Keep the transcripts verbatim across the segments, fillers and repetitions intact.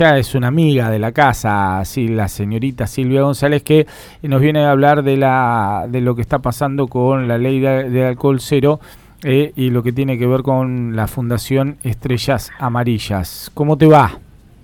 Ya es una amiga de la casa, sí, la señorita Silvia González, que nos viene a hablar de la de lo que está pasando con la ley de, de alcohol cero eh, y lo que tiene que ver con la Fundación Estrellas Amarillas. ¿Cómo te va?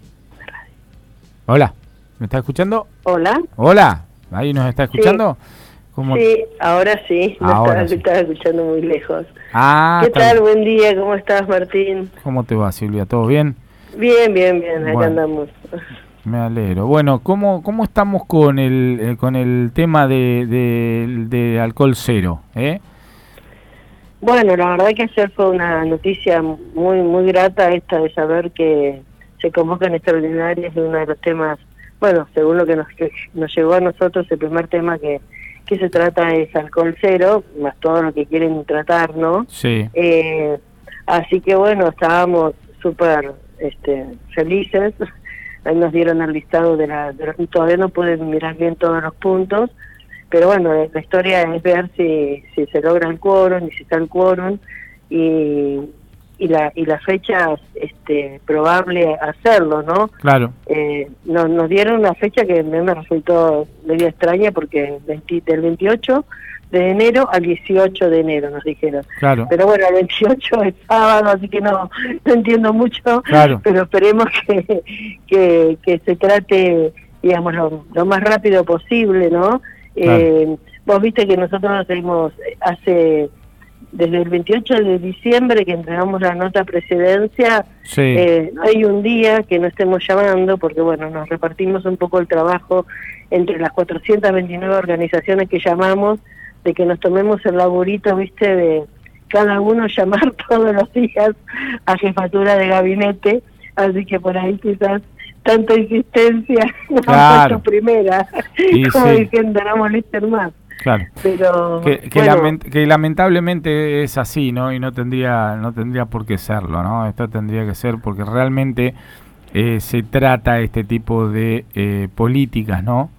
Hola, ¿me estás escuchando? Hola. Hola, ¿ahí nos está escuchando? Sí, ¿Cómo? sí, ahora sí, no ahora estaba, sí. estaba escuchando muy lejos. Ah, ¿Qué tal? Buen día, ¿cómo estás, Martín? ¿Cómo te va, Silvia? ¿Todo bien? Bien, bien, bien, acá Bueno, andamos. me alegro. Bueno, ¿cómo cómo estamos con el eh, con el tema de, de, de alcohol cero? ¿eh? Bueno, la verdad que ayer fue una noticia muy muy grata esta de saber que se convocan extraordinarias de uno de los temas, bueno, según lo que nos, que nos llegó a nosotros, el primer tema que, que se trata es alcohol cero, más todo lo que quieren tratar, ¿no? Sí. Eh, así que bueno, estábamos súper este, felices. Ahí nos dieron el listado de la, de la... Todavía no pueden mirar bien todos los puntos, pero bueno, la historia es ver si, si se logra el quórum y si está el quórum y, y la y la fecha este, probable hacerlo, ¿no? Claro. Eh, nos, nos dieron una fecha que me resultó medio extraña porque veinte, del veintiocho de enero al dieciocho de enero nos dijeron. Claro. Pero bueno, el veintiocho es sábado, así que no, no entiendo mucho, Claro. pero esperemos que, que, que se trate, digamos, lo, lo más rápido posible, ¿no? Claro. Eh, vos viste que nosotros hacemos hace, desde el veintiocho de diciembre que entregamos la nota a presidencia, Sí. eh, no hay un día que no estemos llamando, porque bueno, nos repartimos un poco el trabajo entre las cuatrocientas veintinueve organizaciones que llamamos, de que nos tomemos el laburito, viste, de cada uno llamar todos los días a jefatura de gabinete, así que por ahí quizás tanta insistencia nos Claro. han puesto primera, Y como sí. diciendo, no molesten más. Claro. Pero Que, que, bueno, lament, que lamentablemente es así, ¿no? Y no tendría no tendría por qué serlo, ¿no? Esto tendría que ser porque realmente eh, se trata este tipo de eh, políticas, ¿no?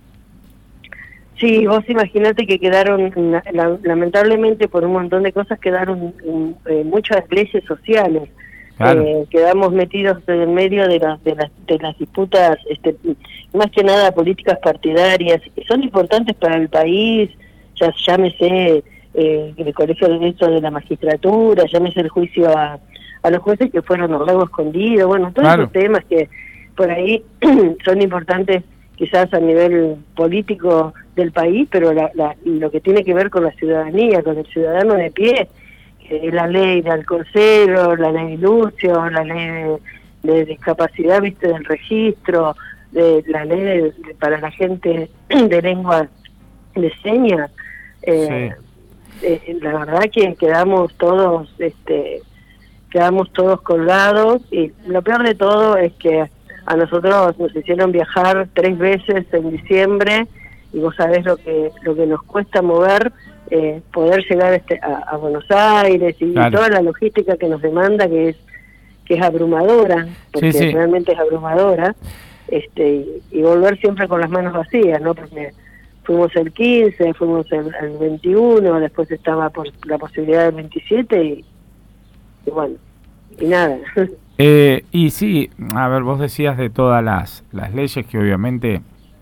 sí, vos imaginate que quedaron, la, la, lamentablemente por un montón de cosas quedaron um, eh, muchas leyes sociales. Claro. Eh, quedamos metidos en medio de las de las, de las disputas, este, más que nada políticas partidarias, que son importantes para el país, ya llámese eh, el Colegio de Derecho de la Magistratura, llámese el juicio a, a los jueces que fueron al lago escondido, bueno, todos Claro. esos temas que por ahí son importantes quizás a nivel político del país, pero la, la, lo que tiene que ver con la ciudadanía, con el ciudadano de pie, eh, la ley de alcohol cero, la ley de lucio, la ley de, de discapacidad, viste, del registro, de la ley de, de, para la gente de lengua de señas, eh, Sí. eh, la verdad que quedamos todos, este, quedamos todos colgados y lo peor de todo es que a nosotros nos hicieron viajar tres veces en diciembre y vos sabés lo que lo que nos cuesta mover, eh, poder llegar este, a, a Buenos Aires y, Claro. y toda la logística que nos demanda, que es que es abrumadora, porque Sí, sí. realmente es abrumadora, este y, y volver siempre con las manos vacías, ¿no? Porque fuimos el quince, fuimos el, el veintiuno, después estaba por la posibilidad del veintisiete y, y bueno, y nada. Eh, y sí, a ver, vos decías de todas las, las leyes que obviamente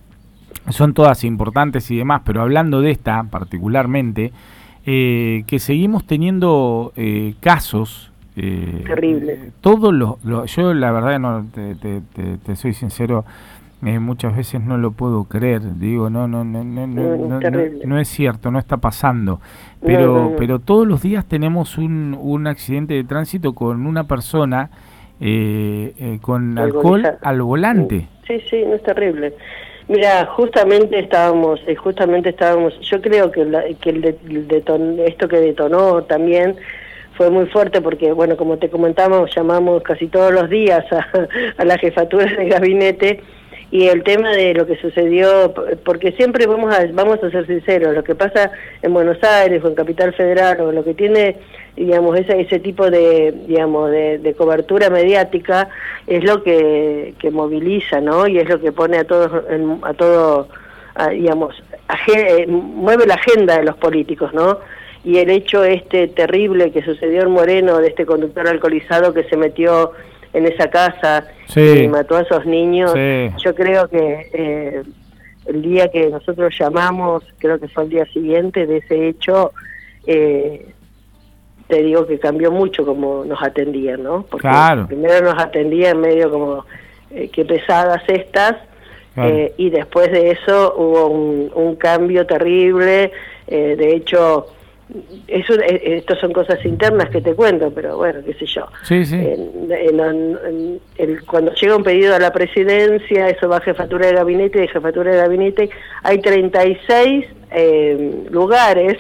son todas importantes y demás, pero hablando de esta particularmente, eh, que seguimos teniendo eh, casos... Eh, Terrible. Eh, todos los, los... Yo la verdad, no te, te, te, te soy sincero, eh, muchas veces no lo puedo creer, digo, no no no no no, No, no, no, terrible. no es cierto, no está pasando, pero No, no, no. pero todos los días tenemos un, un accidente de tránsito con una persona eh, eh, con alcohol Alcoholizada. al volante. Sí, sí, no es terrible. Mira, justamente estábamos, eh, justamente estábamos, yo creo que, la, que el de, el deton, esto que detonó también fue muy fuerte porque, bueno, como te comentamos, llamamos casi todos los días a, a la jefatura de gabinete y el tema de lo que sucedió, porque siempre vamos a vamos a ser sinceros, lo que pasa en Buenos Aires o en Capital Federal o lo que tiene, digamos, ese ese tipo de, digamos, de, de cobertura mediática es lo que, que moviliza, ¿no? Y es lo que pone a todos en, a todo, a, digamos, aje, mueve la agenda de los políticos, ¿no? Y el hecho este terrible que sucedió en Moreno de este conductor alcoholizado que se metió en esa casa sí. y mató a esos niños. Sí. Yo creo que eh, el día que nosotros llamamos, creo que fue el día siguiente de ese hecho, eh, te digo que cambió mucho como nos atendían, ¿no? Porque claro. primero nos atendían medio como, eh, qué pesadas estas, claro. eh, y después de eso hubo un, un cambio terrible, eh, de hecho, eso, eh, estas son cosas internas que te cuento, pero bueno, qué sé yo. Sí, sí. En, en, en, en, cuando llega un pedido a la presidencia, eso va a jefatura de gabinete, y de jefatura de gabinete hay treinta y seis eh, lugares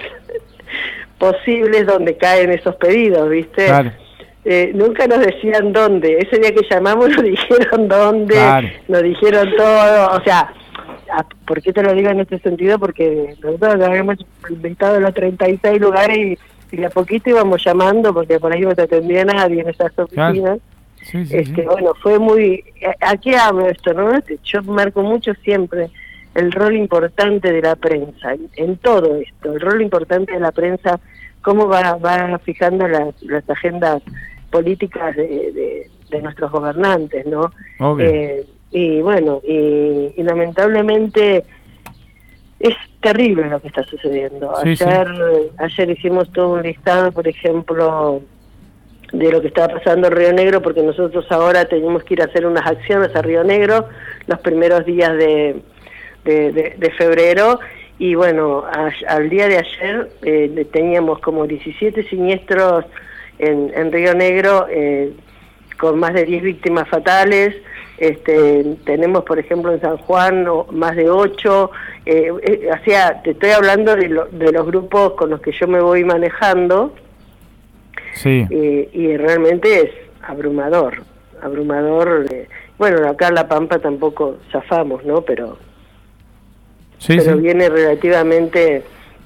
posibles donde caen esos pedidos, ¿viste? Claro. Eh, nunca nos decían dónde. Ese día que llamamos nos dijeron dónde, claro. nos dijeron todo. O sea, ¿por qué te lo digo en este sentido? Porque nosotros habíamos inventado los treinta y seis lugares y, y de a poquito íbamos llamando porque por ahí no te atendía nadie en esas oficinas. Claro. Sí, sí, este, sí. Bueno, fue muy... ¿A qué hablo esto, no? Yo marco mucho siempre el rol importante de la prensa, en, en todo esto, el rol importante de la prensa, cómo va, va fijando las, las agendas políticas de, de, de nuestros gobernantes, ¿no? Eh, y bueno, y, y lamentablemente es terrible lo que está sucediendo. Sí, ayer, sí. ayer hicimos todo un listado, por ejemplo, de lo que estaba pasando en Río Negro, porque nosotros ahora tenemos que ir a hacer unas acciones a Río Negro los primeros días de De, de, de febrero, y bueno, a, al día de ayer eh, teníamos como diecisiete siniestros en, en Río Negro, eh, con más de diez víctimas fatales. Este, tenemos, por ejemplo, en San Juan más de ocho. Eh, eh, o sea, te estoy hablando de, lo, de los grupos con los que yo me voy manejando. Sí. Eh, y realmente es abrumador, abrumador. Eh, bueno, acá en La Pampa tampoco zafamos, ¿no? Pero Sí, pero sí. viene relativamente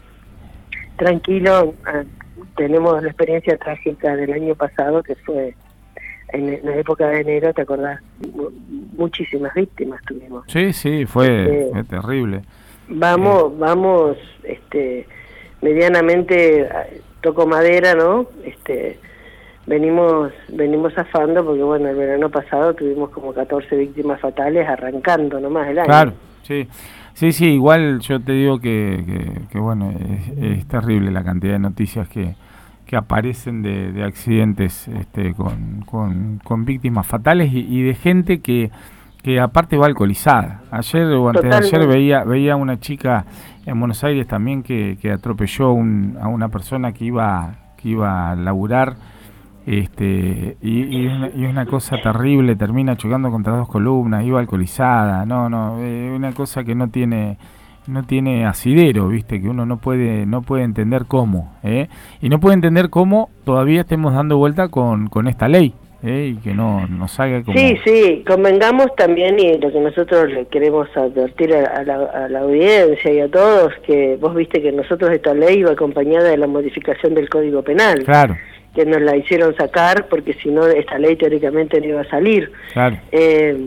tranquilo. Tenemos la experiencia trágica del año pasado, que fue en la época de enero, ¿te acordás? Muchísimas víctimas tuvimos. Sí, sí, fue, este, fue terrible. Vamos, eh. vamos, este, medianamente, toco madera, ¿no? Este, venimos, venimos zafando, porque bueno, el verano pasado tuvimos como catorce víctimas fatales arrancando nomás el año. Claro, sí. Sí, sí, igual yo te digo que, que, que bueno, es, es terrible la cantidad de noticias que, que aparecen de, de accidentes este, con, con, con víctimas fatales y, y de gente que, que aparte va alcoholizada. Ayer o antes de ayer veía, veía una chica en Buenos Aires también que, que atropelló un, a una persona que iba, que iba a laburar. Este y, y, una, y una cosa terrible, termina chocando contra dos columnas, iba alcoholizada, no, no, eh, una cosa que no tiene no tiene asidero, viste, que uno no puede no puede entender cómo, ¿eh? Y no puede entender cómo todavía estemos dando vuelta con, con esta ley, ¿eh? Y que no, no salga como... Sí, sí, convengamos también, y lo que nosotros le queremos advertir a, a, la, a la audiencia y a todos, que vos viste que nosotros esta ley iba acompañada de la modificación del Código Penal. Claro. Que nos la hicieron sacar porque si no esta ley teóricamente no iba a salir. Claro. Eh,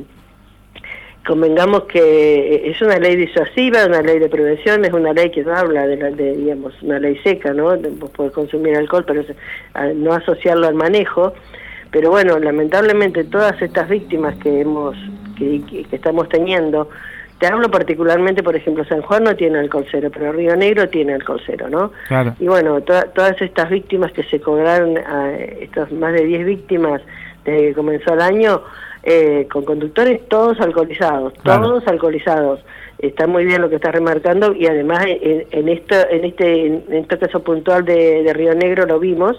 convengamos que es una ley disuasiva, una ley de prevención, es una ley que no habla de, la, de digamos, una ley seca, ¿no? De poder consumir alcohol, pero no asociarlo al manejo. Pero bueno, lamentablemente todas estas víctimas que hemos que, que, que estamos teniendo, te hablo particularmente, por ejemplo, San Juan no tiene alcohol cero, pero Río Negro tiene alcohol cero, ¿no? Claro. Y bueno, to todas estas víctimas que se cobraron, a estas más de diez víctimas desde que comenzó el año, eh, con conductores todos alcoholizados, claro. todos alcoholizados. Está muy bien lo que está remarcando, y además en, en, esto, en, este, en este caso puntual de, de Río Negro lo vimos.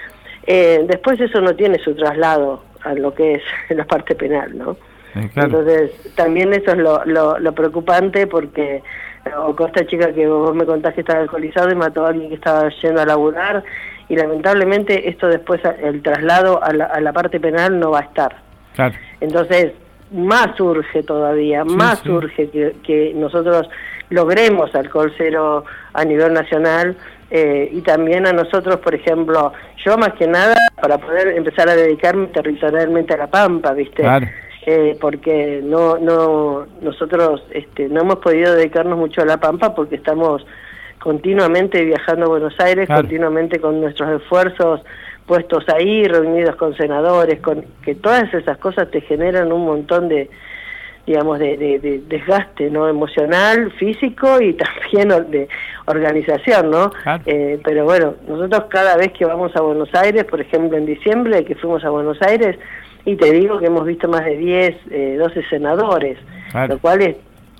Eh, después eso no tiene su traslado a lo que es la parte penal, ¿no? Eh, claro. Entonces, también eso es lo, lo, lo preocupante, porque o con esta chica que vos me contás que estaba alcoholizado y mató a alguien que estaba yendo a laburar, y lamentablemente esto después, el traslado a la, a la parte penal no va a estar. Claro. Entonces, más urge todavía, sí, más sí. urge que, que nosotros logremos alcohol cero a nivel nacional, eh, y también a nosotros, por ejemplo, yo más que nada, para poder empezar a dedicarme territorialmente a La Pampa, ¿viste? Claro. Eh, porque no no nosotros este, no hemos podido dedicarnos mucho a La Pampa porque estamos continuamente viajando a Buenos Aires, claro. continuamente con nuestros esfuerzos puestos ahí, reunidos con senadores, con que todas esas cosas te generan un montón de, digamos, de, de, de desgaste, ¿no? Emocional, físico y también de organización, ¿no? Claro. Eh, pero bueno, nosotros cada vez que vamos a Buenos Aires, por ejemplo en diciembre que fuimos a Buenos Aires, y te digo que hemos visto más de diez, eh, doce senadores, claro. Lo cual es,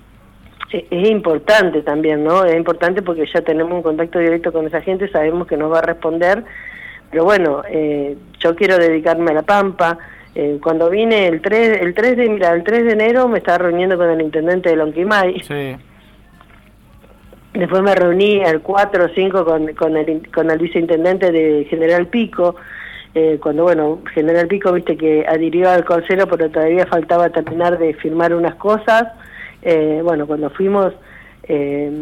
es, es importante también, ¿no? Es importante porque ya tenemos un contacto directo con esa gente, sabemos que nos va a responder, pero bueno, eh, yo quiero dedicarme a La Pampa. Eh, cuando vine el tres, el tres de, mira, el tres de enero me estaba reuniendo con el intendente de Lonquimay. Sí. Después me reuní el cuatro o cinco con, con, el, con el viceintendente de General Pico. Eh, cuando, bueno, General Pico, viste que adhirió al Alcolcero, pero todavía faltaba terminar de firmar unas cosas. Eh, bueno, cuando fuimos, eh,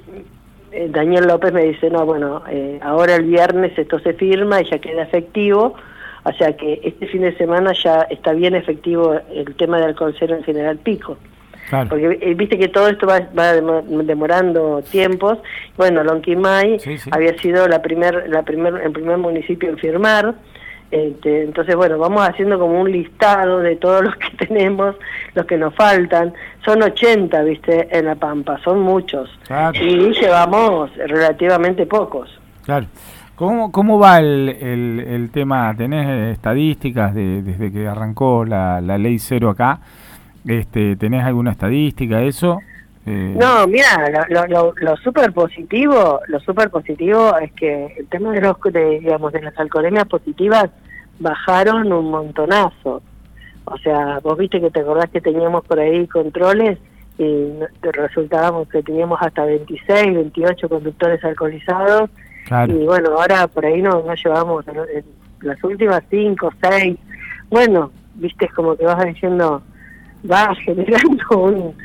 Daniel López me dice, no, bueno, eh, ahora el viernes esto se firma y ya queda efectivo. O sea que este fin de semana ya está bien efectivo el tema del Alcolcero en General Pico. Claro. Porque eh, viste que todo esto va, va demorando tiempos. Bueno, Lonquimay sí, sí. había sido la primer, la primer, el primer municipio en firmar. Este, entonces, bueno, vamos haciendo como un listado de todos los que tenemos, los que nos faltan. Son ochenta, viste, en La Pampa, son muchos. Claro. Y llevamos relativamente pocos. Claro. ¿Cómo, cómo va el, el, el tema? ¿Tenés estadísticas de, desde que arrancó la, la ley cero acá? Este, ¿Tenés alguna estadística de eso? Eh... No, mira, lo, lo, lo súper positivo, lo súper positivo es que el tema de los, de, digamos, de las alcoholemias positivas bajaron un montonazo. O sea, vos viste que te acordás que teníamos por ahí controles y resultábamos que teníamos hasta veintiséis, veintiocho conductores alcoholizados. Claro. Y bueno, ahora por ahí nos no llevamos en, en las últimas cinco, seis. Bueno, viste, es como que vas diciendo, va generando un,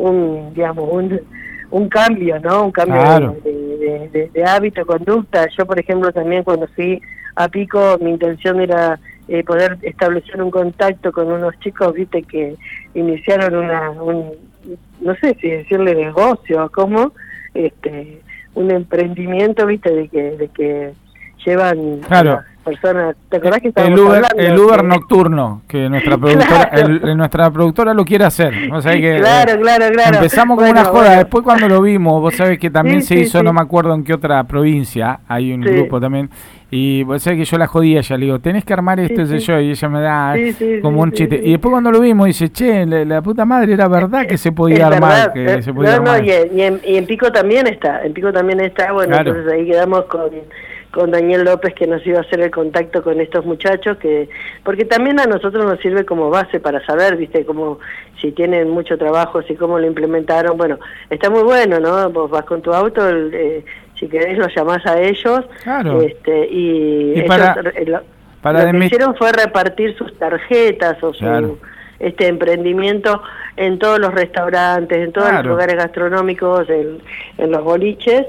un digamos, un, un cambio, ¿no? Un cambio claro. de, de, de, de hábito, conducta. Yo, por ejemplo, también cuando fui a Pico, mi intención era eh, poder establecer un contacto con unos chicos, viste, que iniciaron una, un, no sé si decirle negocio o cómo, este... un emprendimiento, viste, de que de que llevan claro. personas. ¿Te acordás que el, el Uber, el Uber nocturno que nuestra productora, claro. el, nuestra productora lo quiere hacer. Vos sabés que claro, eh, claro, claro. Empezamos con bueno, una joda, bueno. Después cuando lo vimos, vos sabés que también sí, se sí, hizo, sí. no me acuerdo en qué otra provincia, hay un sí. grupo también. Y vos sabés que yo la jodía, ella le digo, tenés que armar esto, sí, sí. yo, y ella me da sí, sí, como sí, un chiste. Sí, sí. Y después cuando lo vimos, dice, che, la, la puta madre, era verdad que se podía es armar. verdad, Que eh, se podía no, armar. no, y en, y, en, y en Pico también está, en Pico también está, bueno, claro. Entonces ahí quedamos con, con Daniel López, que nos iba a hacer el contacto con estos muchachos, que porque también a nosotros nos sirve como base para saber, viste, como si tienen mucho trabajo, si cómo lo implementaron. Bueno, está muy bueno, ¿no? Vos vas con tu auto, el, eh, si querés los llamás a ellos, claro. este, y, y ellos, para, eh, lo, para lo que hicieron fue repartir sus tarjetas o claro. su este emprendimiento en todos los restaurantes, en todos claro. los lugares gastronómicos, en, en los boliches,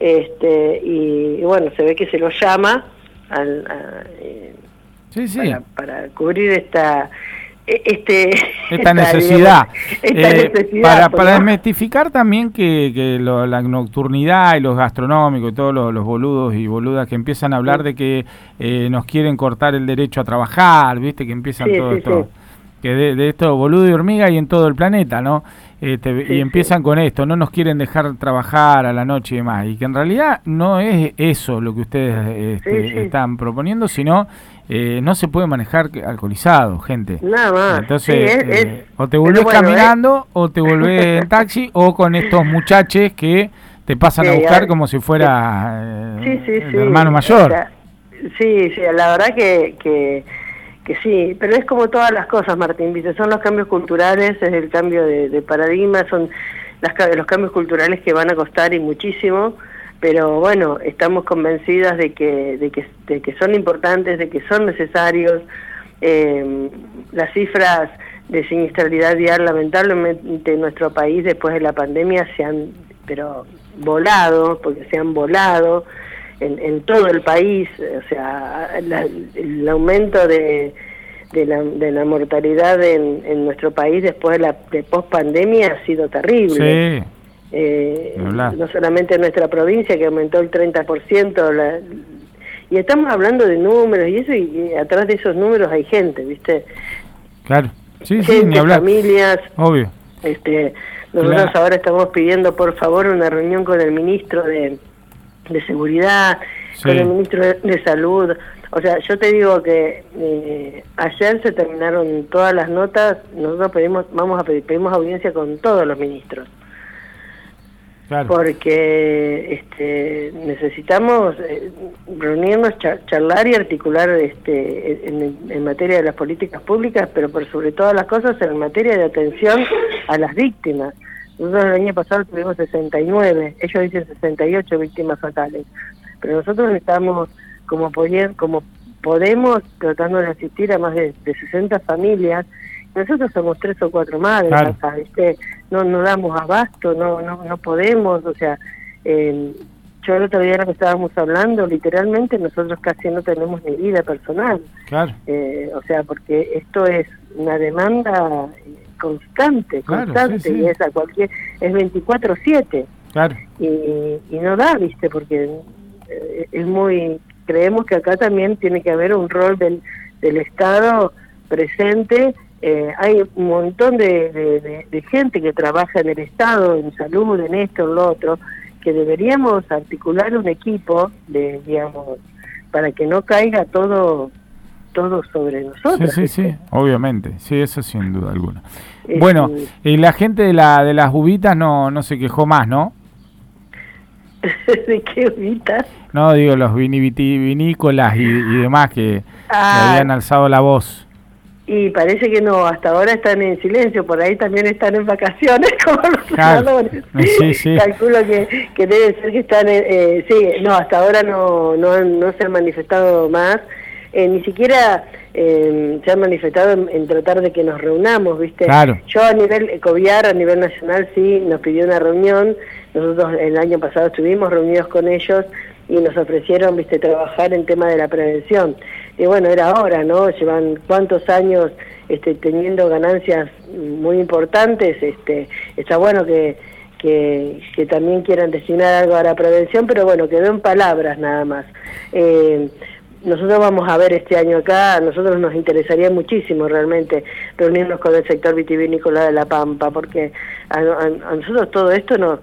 este y, y bueno, se ve que se lo llama al, a, eh, sí, sí. Para, para cubrir esta este esta, esta necesidad, digamos, esta eh, necesidad para, ¿no? para desmitificar también que, que lo, la nocturnidad y los gastronómicos y todos los, los boludos y boludas que empiezan a hablar sí. de que eh, nos quieren cortar el derecho a trabajar, viste, que empiezan sí, todo sí, esto sí. que de, de esto boludo y hormiga y en todo el planeta, ¿no? Este, sí, y empiezan sí. con esto, no nos quieren dejar trabajar a la noche y demás, y que en realidad no es eso lo que ustedes este, sí, sí. están proponiendo, sino eh, no se puede manejar alcoholizado, gente. Nada más. Entonces, sí, es, eh, es, o te volvés bueno, caminando, ¿eh? o te volvés en taxi, o con estos muchachos que te pasan sí, a buscar ya, como si fuera eh, sí, sí, el sí. hermano mayor. O sea, sí, sí, la verdad que... que que sí, pero es como todas las cosas, Martín, ¿viste? Son los cambios culturales, es el cambio de, de paradigma, son las, los cambios culturales que van a costar y muchísimo, pero bueno, estamos convencidas de que, de que, de que son importantes, de que son necesarios. Eh, las cifras de siniestralidad vial, lamentablemente en nuestro país después de la pandemia se han, pero volado, porque se han volado, En, en todo el país, o sea, la, el aumento de, de, la, de la mortalidad en, en nuestro país después de la de post-pandemia ha sido terrible. Sí. Eh, no solamente en nuestra provincia, que aumentó el treinta por ciento, la, y estamos hablando de números y eso, y, y atrás de esos números hay gente, ¿viste? Claro, sí, gente, sí, ni hablar. Familias. Obvio. Este, nosotros claro. ahora estamos pidiendo, por favor, una reunión con el ministro de, de Seguridad, sí. con el ministro de, de Salud. O sea, yo te digo que eh, ayer se terminaron todas las notas, nosotros pedimos, vamos a pedir, pedimos audiencia con todos los ministros. Claro. Porque este, necesitamos eh, reunirnos, char charlar y articular este, en, en materia de las políticas públicas, pero por sobre todas las cosas en materia de atención a las víctimas. Nosotros el año pasado tuvimos sesenta y nueve, ellos dicen sesenta y ocho víctimas fatales, pero nosotros estamos como, poder, como podemos tratando de asistir a más de, de sesenta familias. Nosotros somos tres o cuatro madres, claro. acá, ¿viste? No, no damos abasto, no, no, no podemos, o sea, eh, yo el otro día lo que estábamos hablando, literalmente nosotros casi no tenemos ni vida personal. Claro. Eh, o sea, porque esto es una demanda constante, claro, constante, sí, sí. y es a cualquier, es veinticuatro siete. Claro. Y, y no da, ¿viste? Porque eh, es muy, creemos que acá también tiene que haber un rol del, del Estado presente. Eh, hay un montón de, de, de, de gente que trabaja en el Estado, en salud, en esto, en lo otro, que deberíamos articular un equipo, de digamos, para que no caiga todo todo sobre nosotros. Sí, sí, sí, obviamente, sí, eso sin duda alguna. Eh, bueno, y la gente de la de las uvitas no no se quejó más, ¿no? ¿De qué uvitas? No, digo, los vinivinícolas y, y demás que, ah. que habían alzado la voz. Y parece que no, hasta ahora están en silencio, por ahí también están en vacaciones como los senadores. Claro. Sí, sí. Calculo que, que debe ser que están, en, eh, sí, no, hasta ahora no, no, no se han manifestado más, eh, ni siquiera eh, se han manifestado en, en tratar de que nos reunamos, ¿viste? Claro. Yo a nivel Coviar, a nivel nacional, sí, nos pidió una reunión, nosotros el año pasado estuvimos reunidos con ellos y nos ofrecieron, viste, trabajar en tema de la prevención. Y bueno, era hora, ¿no? Llevan cuántos años este, teniendo ganancias muy importantes, este, está bueno que, que, que también quieran destinar algo a la prevención, pero bueno, quedó en palabras nada más. Eh, nosotros vamos a ver este año acá, a nosotros nos interesaría muchísimo realmente reunirnos con el sector vitivinícola de La Pampa, porque a, a, a nosotros todo esto no...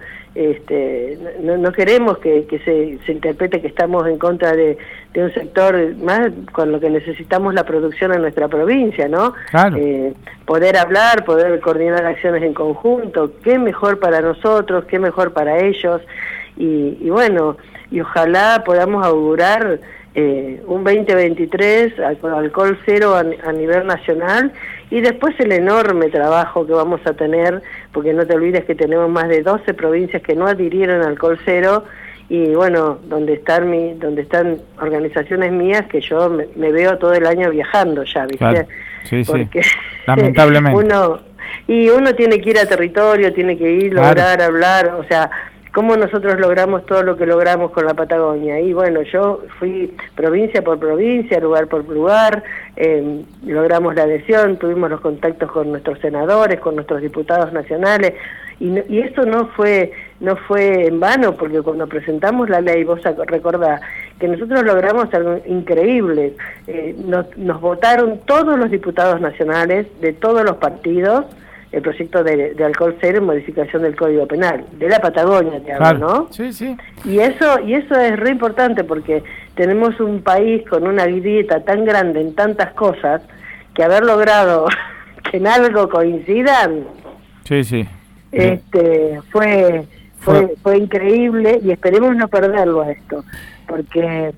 Este, no, no queremos que, que se, se interprete que estamos en contra de, de un sector más con lo que necesitamos la producción en nuestra provincia, ¿no? Claro. Eh, poder hablar, poder coordinar acciones en conjunto, qué mejor para nosotros, qué mejor para ellos, y, y bueno, y ojalá podamos augurar eh, un veinte veintitrés con alcohol cero a, a nivel nacional, y después el enorme trabajo que vamos a tener, porque no te olvides que tenemos más de doce provincias que no adhirieron al alcohol cero, y bueno, donde están mi, donde están organizaciones mías que yo me, me veo todo el año viajando ya, ¿viste? Claro. Sí, porque sí. Lamentablemente. Uno, y uno tiene que ir a territorio, tiene que ir, lograr, claro. hablar, o sea, cómo nosotros logramos todo lo que logramos con la Patagonia. Y bueno, yo fui provincia por provincia, lugar por lugar, eh, logramos la adhesión, tuvimos los contactos con nuestros senadores, con nuestros diputados nacionales, y, no, y eso no fue no fue en vano, porque cuando presentamos la ley, vos recordás que nosotros logramos algo increíble, eh, nos, nos votaron todos los diputados nacionales de todos los partidos, el proyecto de, de alcohol cero en modificación del Código Penal, de la Patagonia, te hablo, claro. ¿no? Sí, sí. Y eso, y eso es re importante porque tenemos un país con una grieta tan grande en tantas cosas, que haber logrado que en algo coincidan, sí, sí. Este, fue, fue, fue, fue increíble, y esperemos no perderlo a esto, porque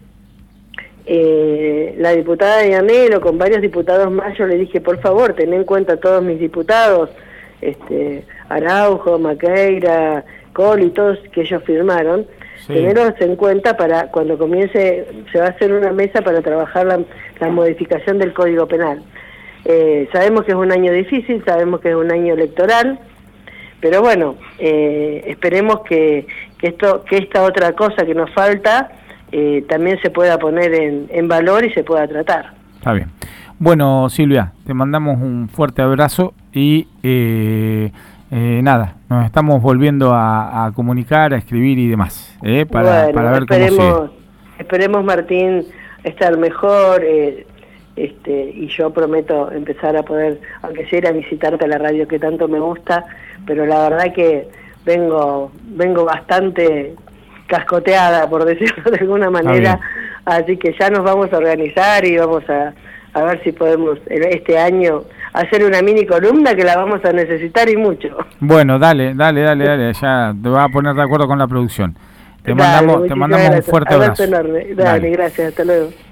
Eh, la diputada de Llanero con varios diputados más, yo le dije, por favor, ten en cuenta a todos mis diputados, este Araujo, Maqueira, Coli, todos que ellos firmaron, sí. tenerlos en cuenta para cuando comience, se va a hacer una mesa para trabajar la, la modificación del Código Penal. Eh, sabemos que es un año difícil, sabemos que es un año electoral, pero bueno, eh, esperemos que, que, esto, que esta otra cosa que nos falta, Eh, también se pueda poner en, en valor y se pueda tratar. Está bien. Bueno, Silvia, te mandamos un fuerte abrazo y eh, eh, nada, nos estamos volviendo a, a comunicar, a escribir y demás, eh, para, bueno, para ver esperemos, cómo sigue. Esperemos, Martín, estar mejor, eh, este, y yo prometo empezar a poder, aunque sea ir a visitarte a la radio que tanto me gusta, pero la verdad que vengo, vengo bastante cascoteada, por decirlo de alguna manera, así que ya nos vamos a organizar y vamos a, a ver si podemos este año hacer una mini columna que la vamos a necesitar y mucho. Bueno, dale, dale, dale, dale, ya te vas a poner de acuerdo con la producción. Te dale, mandamos, te mandamos un fuerte abrazo. Enorme. Dale, dale, gracias, hasta luego.